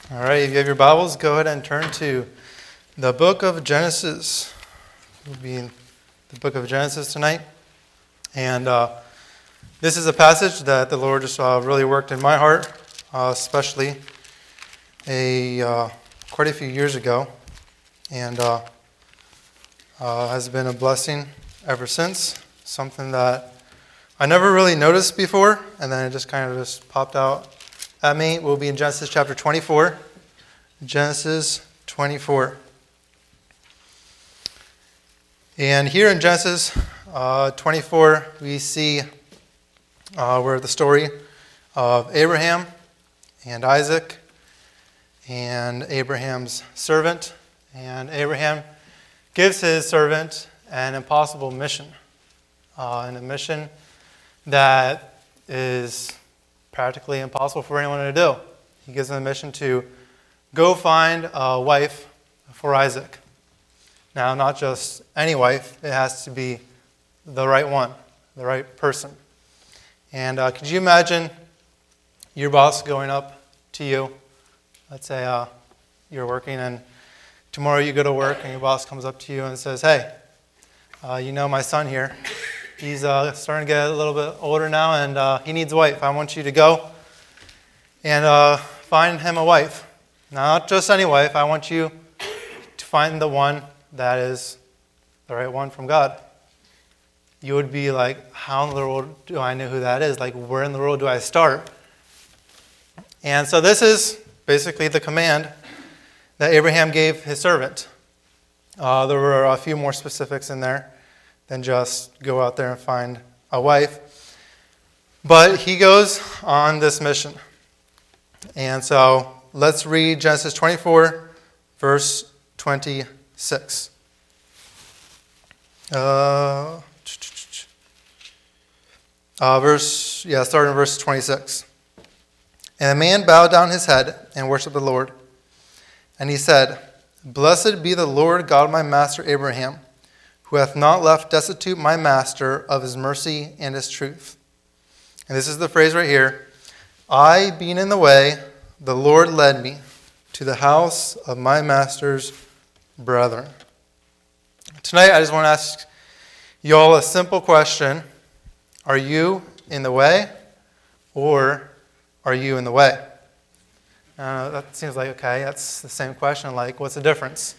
All right, if you have your Bibles, go ahead and turn to the book of Genesis. We'll be in the book of Genesis tonight. And this is a passage that the Lord just really worked in my heart, especially quite a few years ago. And has been a blessing ever since. Something that I never really noticed before, and then it just kind of just popped out at me. We'll be in Genesis chapter 24. Genesis 24. And here in Genesis 24, we see where the story of Abraham and Isaac and Abraham's servant. And Abraham gives his servant an impossible mission, and a mission that is practically impossible for anyone to do. He gives him a mission to go find a wife for Isaac. Now, not just any wife, it has to be the right one, the right person. And could you imagine your boss going up to you? Let's say you're working and tomorrow you go to work and your boss comes up to you and says, "Hey, my son here, he's starting to get a little bit older now and he needs a wife. I want you to go and find him a wife. Now, not just any wife. I want you to find the one that is the right one from God." You would be like, how in the world do I know who that is? Like, where in the world do I start? And so this is basically the command that Abraham gave his servant. There were a few more specifics in there than just go out there and find a wife. But he goes on this mission. And so let's read Genesis 24, verse 26. Starting in verse 26. And the man bowed down his head and worshipped the Lord. And he said, "Blessed be the Lord God of my master Abraham, who hath not left destitute my master of his mercy and his truth." And this is the phrase right here. "I being in the way, the Lord led me to the house of my master's brethren." Tonight, I just want to ask you all a simple question. Are you in the way, or are you in the way? That seems like, okay, that's the same question. Like, what's the difference?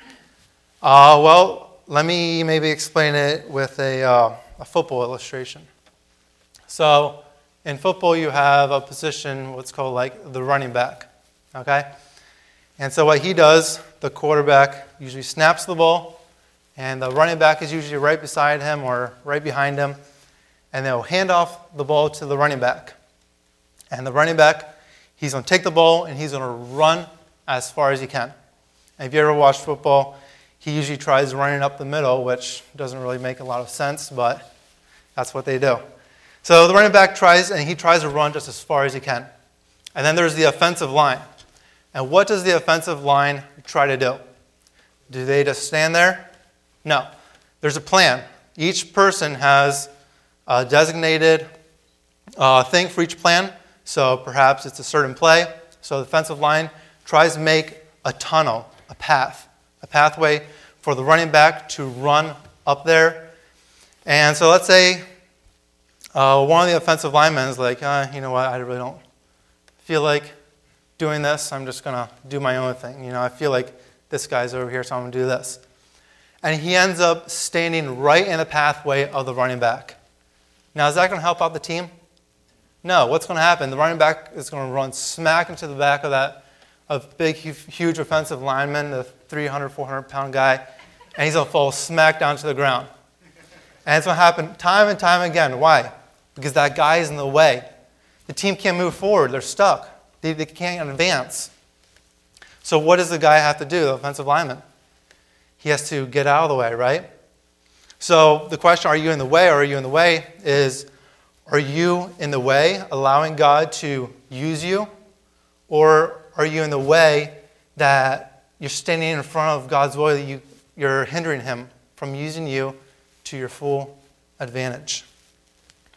Well, let me maybe explain it with a football illustration. So, in football, you have a position, what's called like the running back, okay? And so what he does, the quarterback usually snaps the ball, and the running back is usually right beside him or right behind him, and they'll hand off the ball to the running back. And the running back, he's going to take the ball, and he's going to run as far as he can. And if you ever watch football, he usually tries running up the middle, which doesn't really make a lot of sense, but that's what they do. So the running back tries to run just as far as he can. And then there's the offensive line. And what does the offensive line try to do? Do they just stand there? No. There's a plan. Each person has a designated thing for each plan. So perhaps it's a certain play. So the offensive line tries to make a tunnel, a pathway for the running back to run up there. And so let's say one of the offensive linemen is like, you know what, I really don't feel like doing this. I'm just going to do my own thing. I feel like this guy's over here, so I'm going to do this. And he ends up standing right in the pathway of the running back. Now, is that going to help out the team? No. What's going to happen? The running back is going to run smack into the back of that big, huge offensive lineman, the 300, 400-pound guy, and he's going to fall smack down to the ground. And it's going to happen time and time again. Why? Because that guy is in the way. The team can't move forward. They're stuck. They can't advance. So what does the guy have to do, the offensive lineman? He has to get out of the way, right? So the question, are you in the way or are you in the way, is, are you in the way allowing God to use you? Or are you in the way that you're standing in front of God's will, that you're hindering him from using you to your full advantage?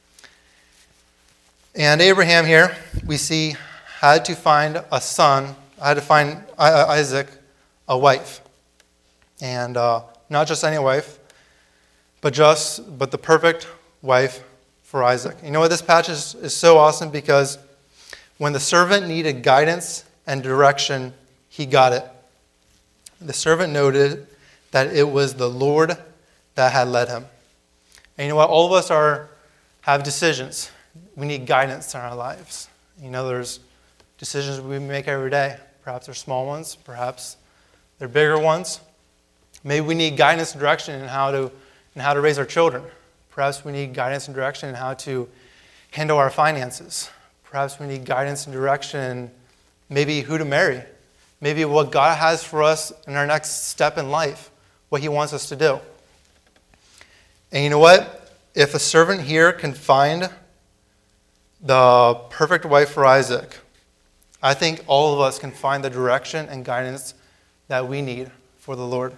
And Abraham here, we see, had to find a son I had to find Isaac a wife. And not just any wife, but the perfect wife for Isaac. You know what, this passage is so awesome because when the servant needed guidance and direction, he got it. The servant noted that it was the Lord that had led him. And you know what, all of us have decisions. We need guidance in our lives. You know, there's decisions we make every day. Perhaps they're small ones, perhaps they're bigger ones. Maybe we need guidance and direction in how to raise our children. Perhaps we need guidance and direction in how to handle our finances. Perhaps we need guidance and direction in maybe who to marry. Maybe what God has for us in our next step in life, what he wants us to do. And you know what? If a servant here can find the perfect wife for Isaac, I think all of us can find the direction and guidance that we need for the Lord.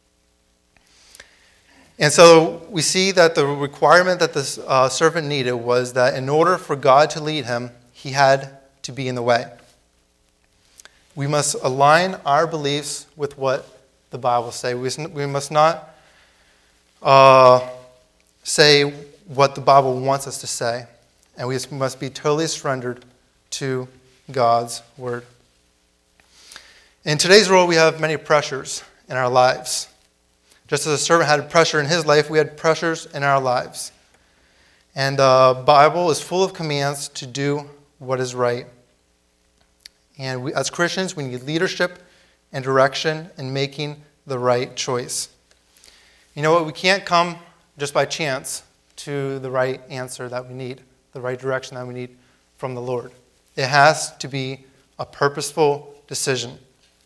And so we see that the requirement that this servant needed was that in order for God to lead him, he had to be in the way. We must align our beliefs with what the Bible says. We must not say what the Bible wants us to say, and we must be totally surrendered to God's word. In today's world, we have many pressures in our lives. Just as a servant had pressure in his life, we had pressures in our lives. And the Bible is full of commands to do what is right. And as Christians, we need leadership and direction in making the right choice. You know what? We can't come just by chance to the right answer that we need, the right direction that we need from the Lord. It has to be a purposeful decision.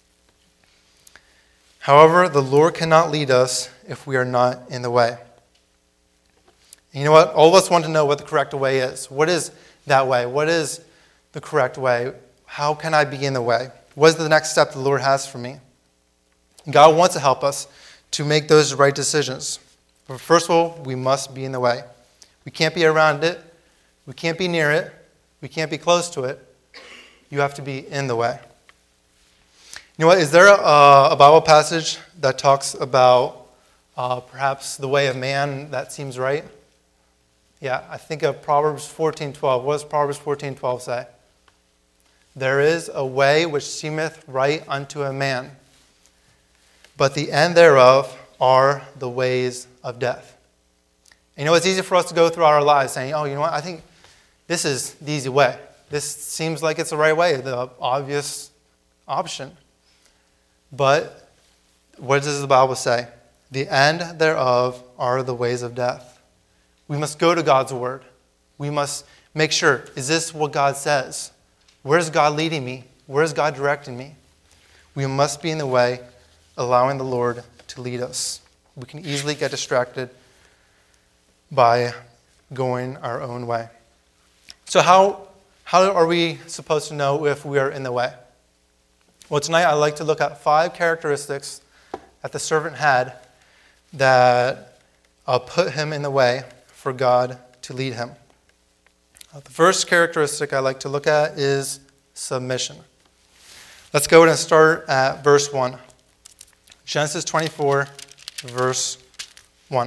However, the Lord cannot lead us if we are not in the way. And you know what? All of us want to know what the correct way is. What is that way? What is the correct way? How can I be in the way? What is the next step the Lord has for me? God wants to help us to make those right decisions. But first of all, we must be in the way. We can't be around it. We can't be near it. We can't be close to it. You have to be in the way. You know what? Is there a Bible passage that talks about perhaps the way of man that seems right? Yeah, I think of Proverbs 14:12. What does Proverbs 14:12 say? There is a way which seemeth right unto a man, but the end thereof are the ways of death. And you know, it's easy for us to go through our lives saying, oh, you know what? I think this is the easy way. This seems like it's the right way, the obvious option. But what does the Bible say? The end thereof are the ways of death. We must go to God's word. We must make sure, is this what God says? Where is God leading me? Where is God directing me? We must be in the way, allowing the Lord to lead us. We can easily get distracted by going our own way. So how are we supposed to know if we are in the way? Well, tonight I'd like to look at 5 characteristics that the servant had that put him in the way for God to lead him. The first characteristic I'd like to look at is submission. Let's go ahead and start at verse 1. Genesis 24, verse 1.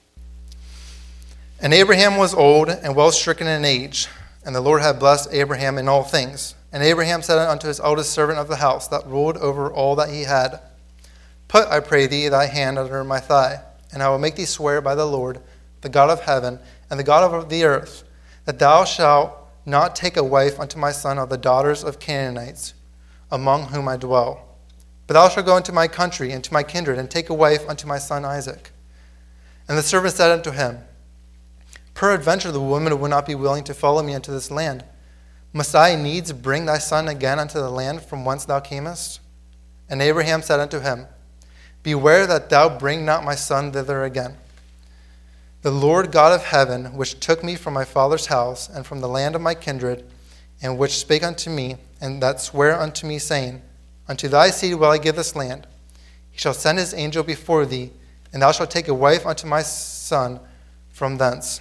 And Abraham was old and well stricken in age, and the Lord had blessed Abraham in all things. And Abraham said unto his eldest servant of the house that ruled over all that he had, Put, I pray thee, thy hand under my thigh, and I will make thee swear by the Lord, the God of heaven, and the God of the earth, that thou shalt not take a wife unto my son of the daughters of Canaanites, among whom I dwell. But thou shalt go into my country, and to my kindred, and take a wife unto my son Isaac. And the servant said unto him, Peradventure the woman will not be willing to follow me into this land. Must I needs bring thy son again unto the land from whence thou camest? And Abraham said unto him, Beware that thou bring not my son thither again. The Lord God of heaven, which took me from my father's house, and from the land of my kindred, and which spake unto me, and that sware unto me, saying, Unto thy seed will I give this land. He shall send his angel before thee, and thou shalt take a wife unto my son from thence.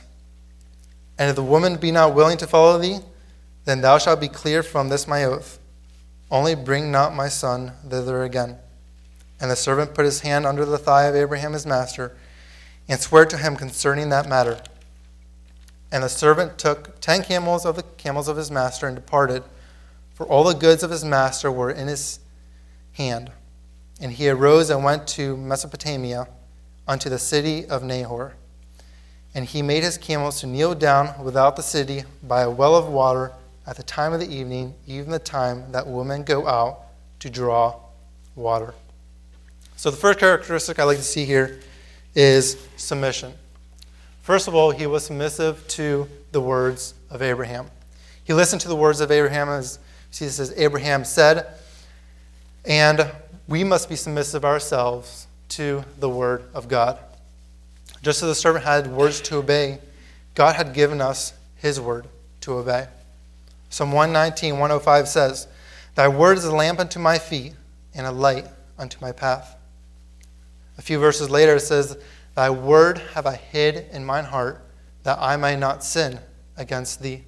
And if the woman be not willing to follow thee, then thou shalt be clear from this my oath. Only bring not my son thither again. And the servant put his hand under the thigh of Abraham his master, and sware to him concerning that matter. And the servant took 10 camels of his master, and departed, for all the goods of his master were in his hand. And he arose and went to Mesopotamia, unto the city of Nahor. And he made his camels to kneel down without the city by a well of water at the time of the evening, even the time that women go out to draw water. So the first characteristic I like to see here is submission. First of all, he was submissive to the words of Abraham. He listened to the words of Abraham, as it says, Abraham said, and we must be submissive ourselves to the word of God. Just as the servant had words to obey, God had given us his word to obey. Psalm 119, 105 says, Thy word is a lamp unto my feet and a light unto my path. A few verses later it says, Thy word have I hid in mine heart, that I may not sin against thee.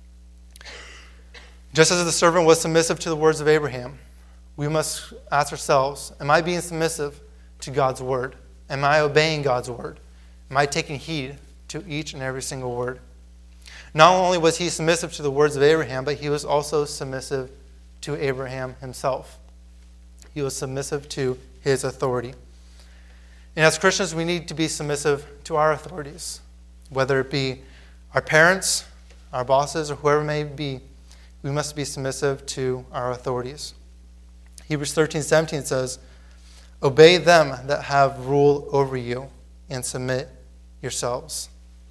Just as the servant was submissive to the words of Abraham, we must ask ourselves, am I being submissive to God's word? Am I obeying God's word? Am I taking heed to each and every single word? Not only was he submissive to the words of Abraham, but he was also submissive to Abraham himself. He was submissive to his authority. And as Christians, we need to be submissive to our authorities, whether it be our parents, our bosses, or whoever it may be. We must be submissive to our authorities. Hebrews 13:17 says, Obey them that have rule over you, and submit yourselves.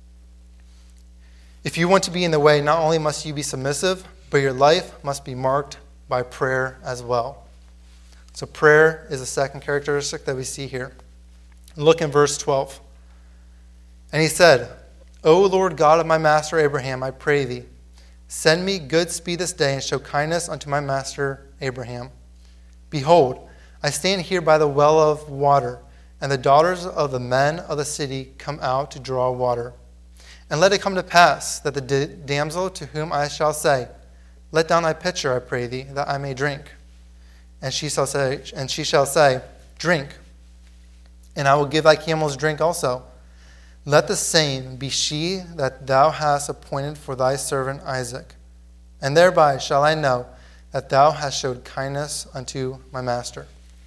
If you want to be in the way, not only must you be submissive, but your life must be marked by prayer as well. So prayer is the second characteristic that we see here. Look in verse 12. And he said, O Lord God of my master Abraham, I pray thee, send me good speed this day, and show kindness unto my master Abraham. Behold, I stand here by the well of water, and the daughters of the men of the city come out to draw water. And let it come to pass that the damsel to whom I shall say, Let down thy pitcher, I pray thee, that I may drink. And she shall say, Drink, and I will give thy camels drink also. Let the same be she that thou hast appointed for thy servant Isaac. And thereby shall I know that thou hast showed kindness unto my master.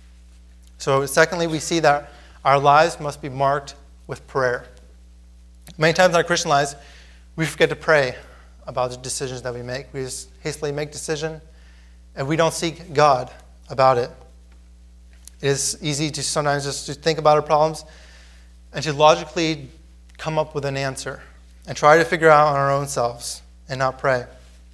So secondly, we see that our lives must be marked with prayer. Many times in our Christian lives, we forget to pray about the decisions that we make. We just hastily make decisions, and we don't seek God about it. It is easy to sometimes just to think about our problems and to logically come up with an answer and try to figure out on our own selves and not pray.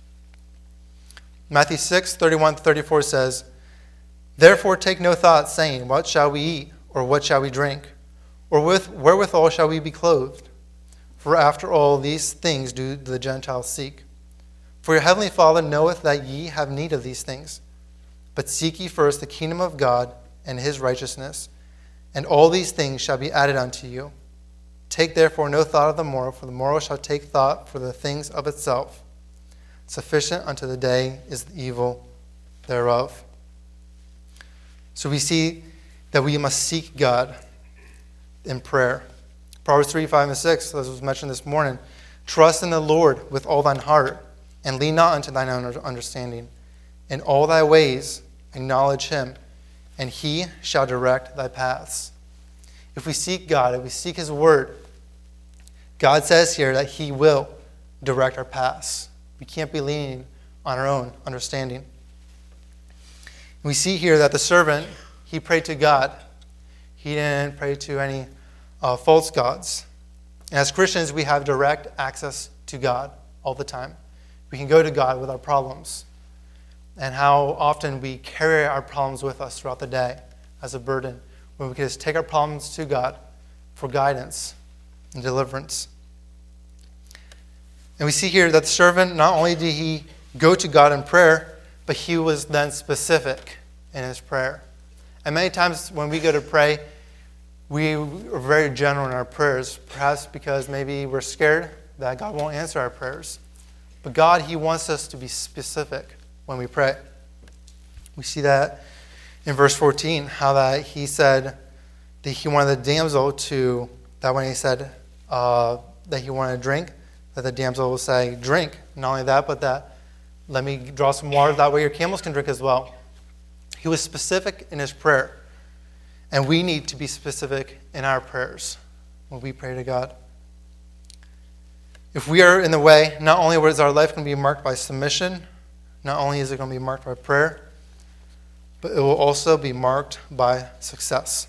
Matthew 6:31-34 says, Therefore take no thought, saying, What shall we eat, or what shall we drink, or wherewithal shall we be clothed? For after all these things do the Gentiles seek. For your heavenly Father knoweth that ye have need of these things. But seek ye first the kingdom of God and his righteousness, and all these things shall be added unto you. Take therefore no thought of the morrow, for the morrow shall take thought for the things of itself. Sufficient unto the day is the evil thereof. So we see that we must seek God in prayer. Proverbs 3:5-6, as was mentioned this morning, Trust in the Lord with all thine heart, and lean not unto thine own understanding. In all thy ways acknowledge him, and he shall direct thy paths. If we seek God, if we seek his word, God says here that he will direct our paths. We can't be leaning on our own understanding. We see here that the servant, he prayed to God. He didn't pray to any false gods. And as Christians, we have direct access to God all the time. We can go to God with our problems. And how often we carry our problems with us throughout the day as a burden, when we can just take our problems to God for guidance and deliverance. And we see here that the servant, not only did he go to God in prayer, but he was then specific in his prayer. And many times when we go to pray, we are very general in our prayers, perhaps because maybe we're scared that God won't answer our prayers. But God, he wants us to be specific when we pray. We see that in verse 14, how that he said that he wanted the damsel to, that when he said that he wanted a drink, that the damsel will say, drink. Not only that, but that, let me draw some water, that way your camels can drink as well. He was specific in his prayer. And we need to be specific in our prayers when we pray to God. If we are in the way, not only is our life going to be marked by submission, not only is it going to be marked by prayer, but it will also be marked by success.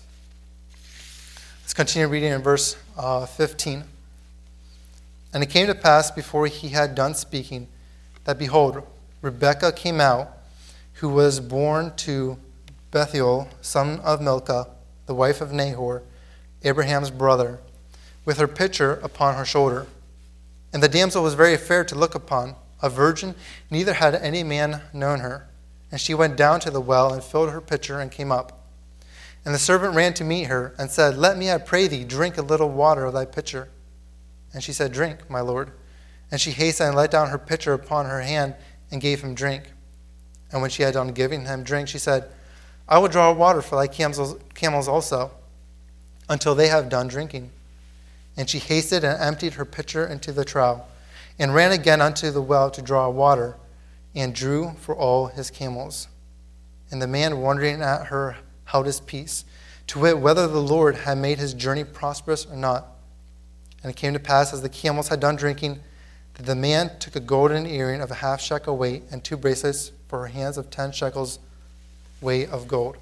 Let's continue reading in verse 15. And it came to pass before he had done speaking, that behold, Rebekah came out, who was born to Bethuel, son of Milcah, the wife of Nahor, Abraham's brother, with her pitcher upon her shoulder. And the damsel was very fair to look upon, a virgin, neither had any man known her. And she went down to the well and filled her pitcher and came up. And the servant ran to meet her and said, let me, I pray thee, drink a little water of thy pitcher. And she said, drink, my lord. And she hastened and let down her pitcher upon her hand and gave him drink. And when she had done giving him drink, she said, I will draw water for thy camels also, until they have done drinking. And she hasted and emptied her pitcher into the trough, and ran again unto the well to draw water, and drew for all his camels. And the man wondering at her held his peace, to wit, whether the Lord had made his journey prosperous or not. And it came to pass, as the camels had done drinking, that the man took a golden earring of a half shekel weight, and 2 bracelets for her hands of 10 shekels weight of gold.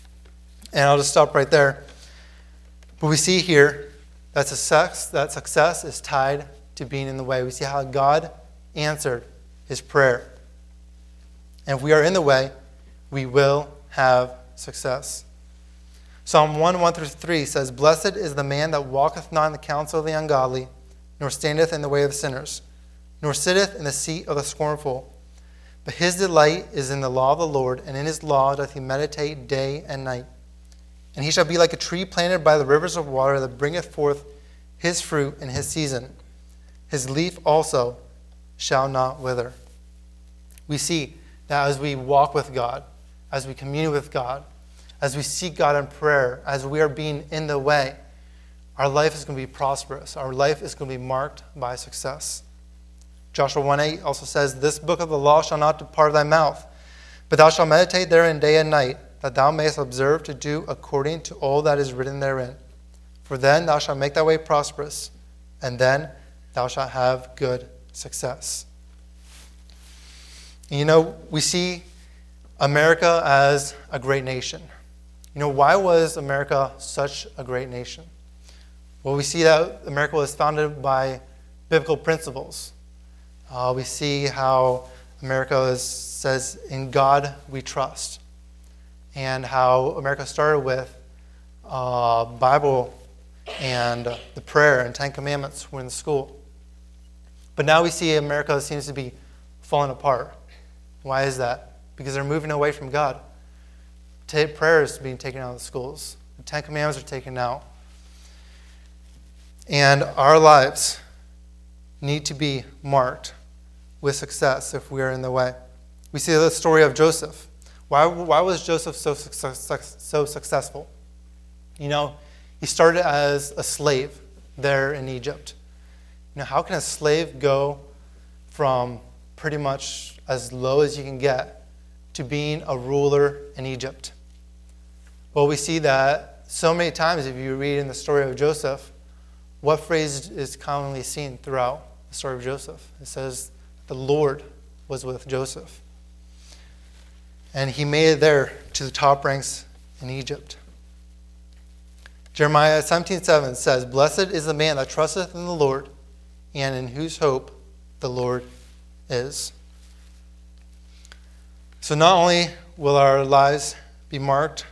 And I'll just stop right there. But we see here that success is tied to being in the way. We see how God answered his prayer. And if we are in the way, we will have success. Psalm 1:1-3 says, blessed is the man that walketh not in the counsel of the ungodly, nor standeth in the way of sinners, nor sitteth in the seat of the scornful. But his delight is in the law of the Lord, and in his law doth he meditate day and night. And he shall be like a tree planted by the rivers of water, that bringeth forth his fruit in his season. His leaf also shall not wither. We see that as we walk with God, as we commune with God, as we seek God in prayer, as we are being in the way, our life is going to be prosperous. Our life is going to be marked by success. Joshua 1:8 also says, this book of the law shall not depart of thy mouth, but thou shalt meditate therein day and night, that thou mayest observe to do according to all that is written therein. For then thou shalt make thy way prosperous, and then thou shalt have good success. And we see America as a great nation. Why was America such a great nation? Well, we see that America was founded by biblical principles. We see how America says, in God we trust. And how America started with Bible and the prayer and 10 Commandments when in school. But now we see America seems to be falling apart. Why is that? Because they're moving away from God. Prayer is being taken out of the schools. The 10 Commandments are taken out. And our lives need to be marked with success if we are in the way. We see the story of Joseph. Why was Joseph so successful? He started as a slave there in Egypt. How can a slave go from pretty much as low as you can get to being a ruler in Egypt? Well, we see that so many times if you read in the story of Joseph, what phrase is commonly seen throughout the story of Joseph? It says, the Lord was with Joseph. And he made it there to the top ranks in Egypt. Jeremiah 17:7 says, blessed is the man that trusteth in the Lord, and in whose hope the Lord is. So not only will our lives be marked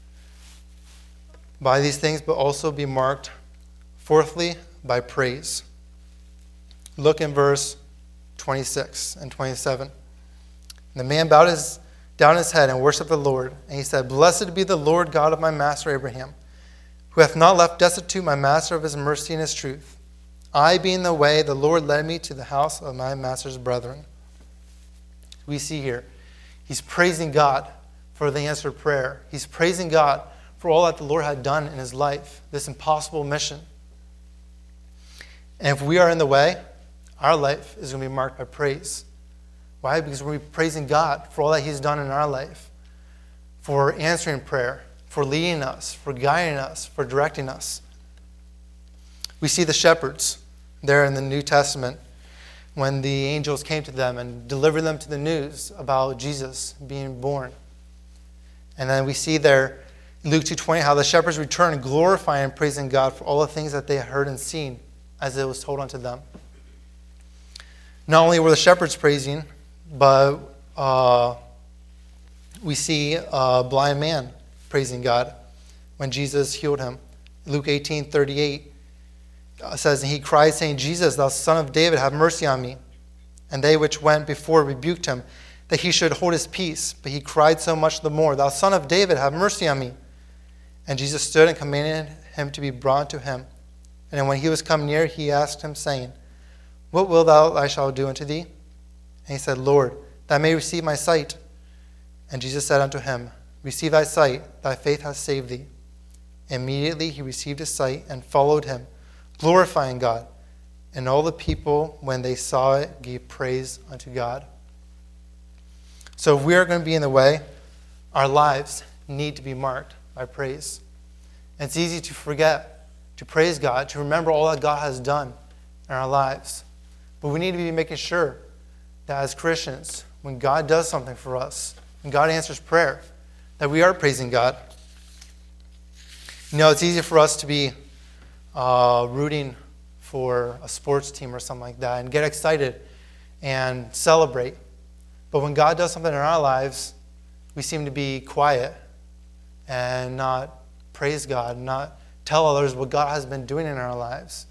by these things, but also be marked, fourthly, by praise. Look in verse 26 and 27. The man bowed down his head and worshipped the Lord. And he said, blessed be the Lord God of my master Abraham, who hath not left destitute my master of his mercy and his truth. I being the way, the Lord led me to the house of my master's brethren. We see here, he's praising God for the answered prayer. He's praising God for all that the Lord had done in his life, this impossible mission. And if we are in the way, our life is going to be marked by praise. Why? Because we're praising God for all that he's done in our life, for answering prayer, for leading us, for guiding us, for directing us. We see the shepherds there in the New Testament when the angels came to them and delivered them to the news about Jesus being born. And then we see there in Luke 2:20 how the shepherds returned glorifying and praising God for all the things that they had heard and seen as it was told unto them. Not only were the shepherds praising, but we see a blind man praising God when Jesus healed him. Luke 18:38 says, and he cried, saying, Jesus, thou son of David, have mercy on me. And they which went before rebuked him, that he should hold his peace. But he cried so much the more, thou son of David, have mercy on me. And Jesus stood and commanded him to be brought to him. And when he was come near, he asked him, saying, what wilt thou I shall do unto thee? And he said, Lord, that I may receive my sight. And Jesus said unto him, receive thy sight, thy faith hath saved thee. Immediately he received his sight and followed him, glorifying God. And all the people, when they saw it, gave praise unto God. So if we are going to be in the way, our lives need to be marked by praise. And it's easy to forget to praise God, to remember all that God has done in our lives. But we need to be making sure that as Christians, when God does something for us, when God answers prayer, that we are praising God. You know, it's easy for us to be rooting for a sports team or something like that and get excited and celebrate. But when God does something in our lives, we seem to be quiet and not praise God, not tell others what God has been doing in our lives.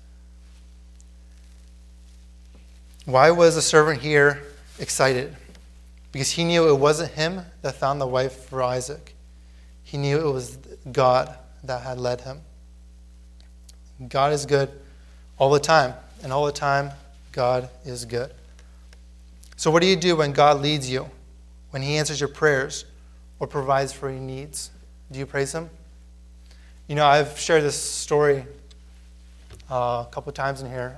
Why was the servant here excited? Because he knew it wasn't him that found the wife for Isaac. He knew it was God that had led him. God is good all the time, and all the time, God is good. So what do you do when God leads you, when he answers your prayers or provides for your needs? Do you praise him? You know, I've shared this story a couple times in here,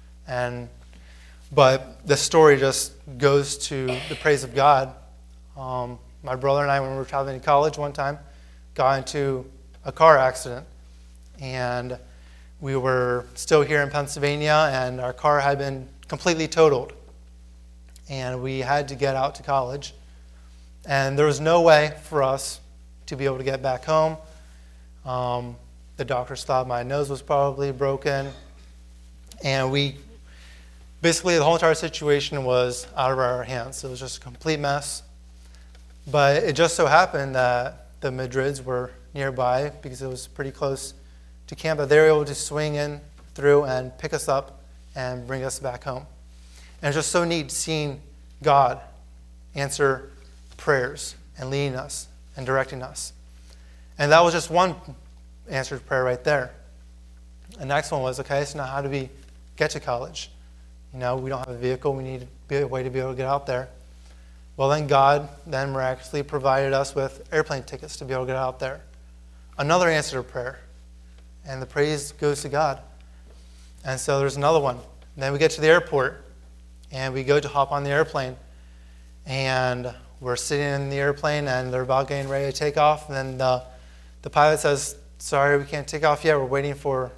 but the story just goes to the praise of God. My brother and I, when we were traveling to college one time, got into a car accident, and we were still here in Pennsylvania, and our car had been completely totaled, and we had to get out to college, and there was no way for us to be able to get back home. The doctors thought my nose was probably broken, and basically the whole entire situation was out of our hands. It was just a complete mess, but it just so happened that the Madrids were nearby because it was pretty close to camp, that they were able to swing in through and pick us up and bring us back home. And it's just so neat seeing God answer prayers and leading us and directing us. And that was just one answered prayer right there. The next one was, okay, so now how do we get to college? You know, we don't have a vehicle. We need a way to be able to get out there. Well, then God then miraculously provided us with airplane tickets to be able to get out there. Another answer to prayer. And the praise goes to God. And so there's another one. And then we get to the airport, and we go to hop on the airplane. And we're sitting in the airplane, and they're about getting ready to take off. And then the pilot says, sorry, we can't take off yet. We're waiting for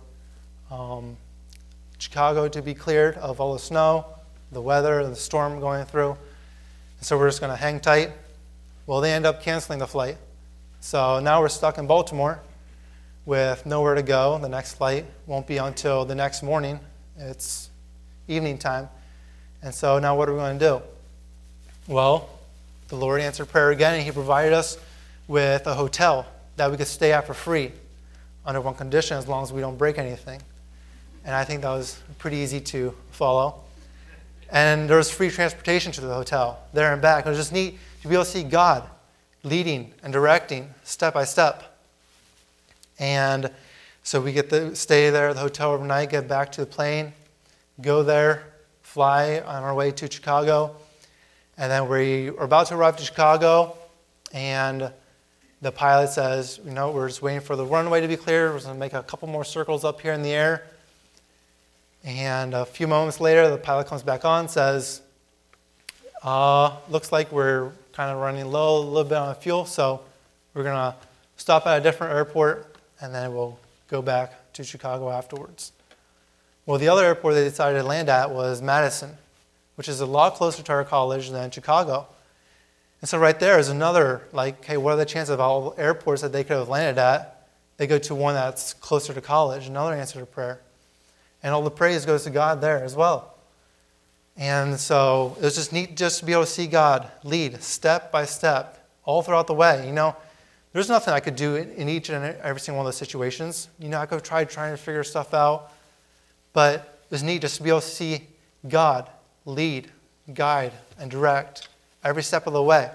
Chicago to be cleared of all the snow, the weather, the storm going through. And so we're just going to hang tight. Well, they end up canceling the flight. So now we're stuck in Baltimore with nowhere to go. The next flight won't be until the next morning. It's evening time. And so now what are we going to do? Well, the Lord answered prayer again, and he provided us with a hotel that we could stay at for free under one condition, as long as we don't break anything. And I think that was pretty easy to follow. And there was free transportation to the hotel, there and back. It was just neat to be able to see God leading and directing step by step. And so we get to stay there at the hotel overnight, get back to the plane, go there, fly on our way to Chicago. And then we were about to arrive to Chicago, And the pilot says, we're just waiting for the runway to be cleared. We're going to make a couple more circles up here in the air. And a few moments later, the pilot comes back on, says, looks like we're kind of running low a little bit on fuel, so we're going to stop at a different airport, and then we'll go back to Chicago afterwards. Well, the other airport they decided to land at was Madison, which is a lot closer to our college than Chicago. And so right there is another, hey, what are the chances of all airports that they could have landed at? They go to one that's closer to college, another answer to prayer. And all the praise goes to God there as well. And so it was just neat just to be able to see God lead step by step all throughout the way. There's nothing I could do in each and every single one of those situations. I could have tried trying to figure stuff out. But it was neat just to be able to see God lead, guide, and direct every step of the way.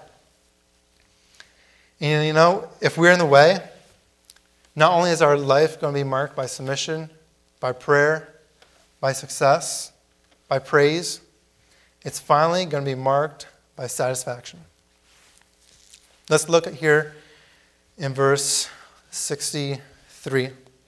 And if we're in the way, not only is our life going to be marked by submission, by prayer, by success, by praise, it's finally going to be marked by satisfaction. Let's look at here in verse 63.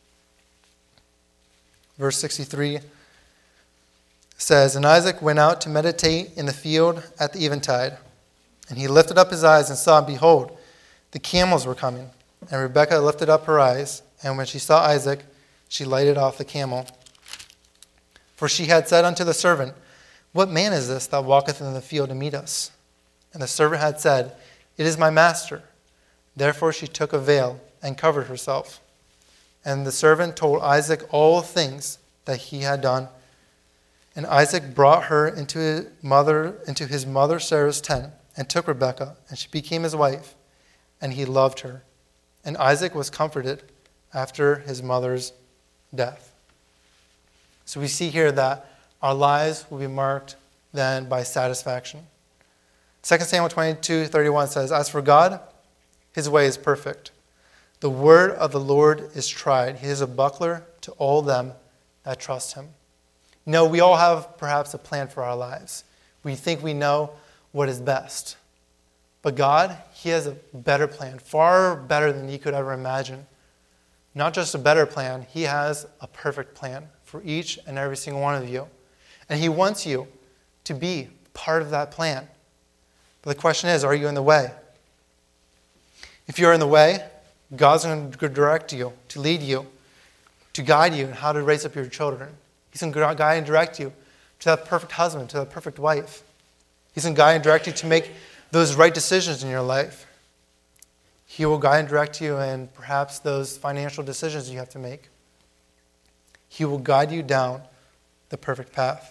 Verse 63 says, "And Isaac went out to meditate in the field at the eventide. And he lifted up his eyes and saw, and behold, the camels were coming. And Rebekah lifted up her eyes, and when she saw Isaac, she lighted off the camel. For she had said unto the servant, What man is this that walketh in the field to meet us? And the servant had said, It is my master. Therefore she took a veil and covered herself. And the servant told Isaac all things that he had done. And Isaac brought her into his mother Sarah's tent, and took Rebekah, and she became his wife, and he loved her. And Isaac was comforted after his mother's death." So we see here that our lives will be marked then by satisfaction. 2 Samuel 22:31 says, "As for God, his way is perfect. The word of the Lord is tried. He is a buckler to all them that trust him." We all have perhaps a plan for our lives. We think we know what is best. But God, he has a better plan, far better than you could ever imagine. Not just a better plan, he has a perfect plan for each and every single one of you. And he wants you to be part of that plan. But the question is, are you in the way? If you're in the way, God's going to direct you, to lead you, to guide you in how to raise up your children. He's going to guide and direct you to that perfect husband, to that perfect wife. He's going to guide and direct you to make those right decisions in your life. He will guide and direct you in perhaps those financial decisions you have to make. He will guide you down the perfect path.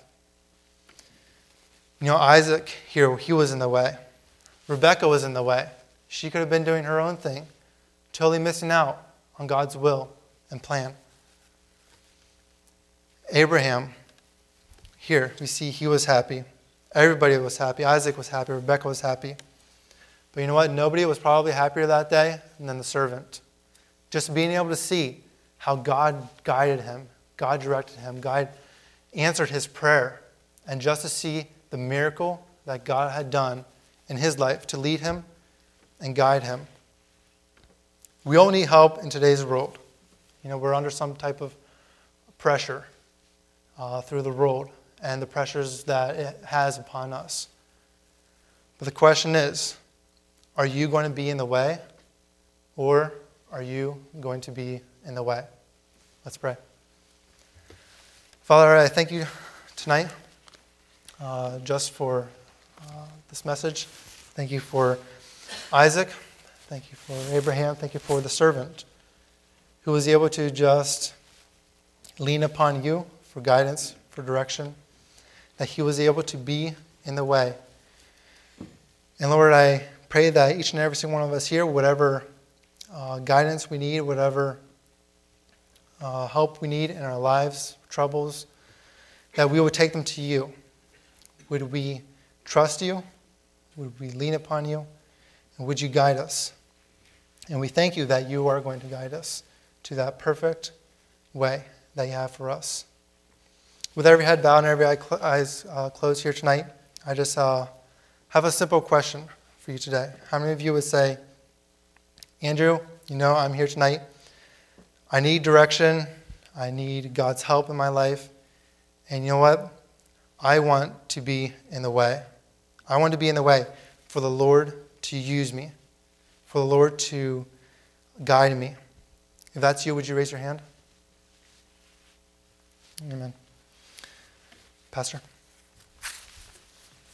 Isaac here, he was in the way. Rebekah was in the way. She could have been doing her own thing, totally missing out on God's will and plan. Abraham, here we see he was happy. Everybody was happy. Isaac was happy. Rebekah was happy. But you know what? Nobody was probably happier that day than the servant. Just being able to see how God guided him, God directed him, God answered his prayer, and just to see the miracle that God had done in his life to lead him and guide him. We all need help in today's world. We're under some type of pressure through the world and the pressures that it has upon us. But the question is, are you going to be in the way, or are you going to be in the way? Let's pray. Father, I thank you tonight just for this message. Thank you for Isaac. Thank you for Abraham. Thank you for the servant who was able to just lean upon you for guidance, for direction, that he was able to be in the way. And Lord, I pray that each and every single one of us here, whatever guidance we need, whatever help we need in our lives, troubles, that we would take them to you. Would we trust you? Would we lean upon you? And would you guide us? And we thank you that you are going to guide us to that perfect way that you have for us. With every head bowed and every eyes closed here tonight, I just have a simple question for you today. How many of you would say, Andrew, I'm here tonight. I need direction. I need God's help in my life. And you know what? I want to be in the way. I want to be in the way for the Lord to use me, for the Lord to guide me. If that's you, would you raise your hand? Amen. Pastor?